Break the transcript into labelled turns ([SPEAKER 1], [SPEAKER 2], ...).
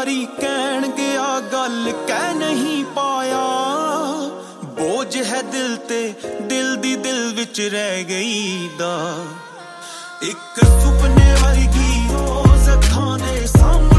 [SPEAKER 1] ਵਾਰੀ ਕਹਿਣ ਗਿਆ ਗੱਲ ਕਹਿ ਨਹੀਂ ਪਾਇਆ। ਬੋਝ ਹੈ ਦਿਲ ਤੇ ਦਿਲ ਦੀ ਦਿਲ ਵਿੱਚ ਰਹਿ ਗਈ ਦਾ। ਇੱਕ ਸੁਪਨੇ ਵਰਗੀ ਰੋਜ਼ ਅੱਖਾਂ ਦੇ ਸਾਹਮਣੇ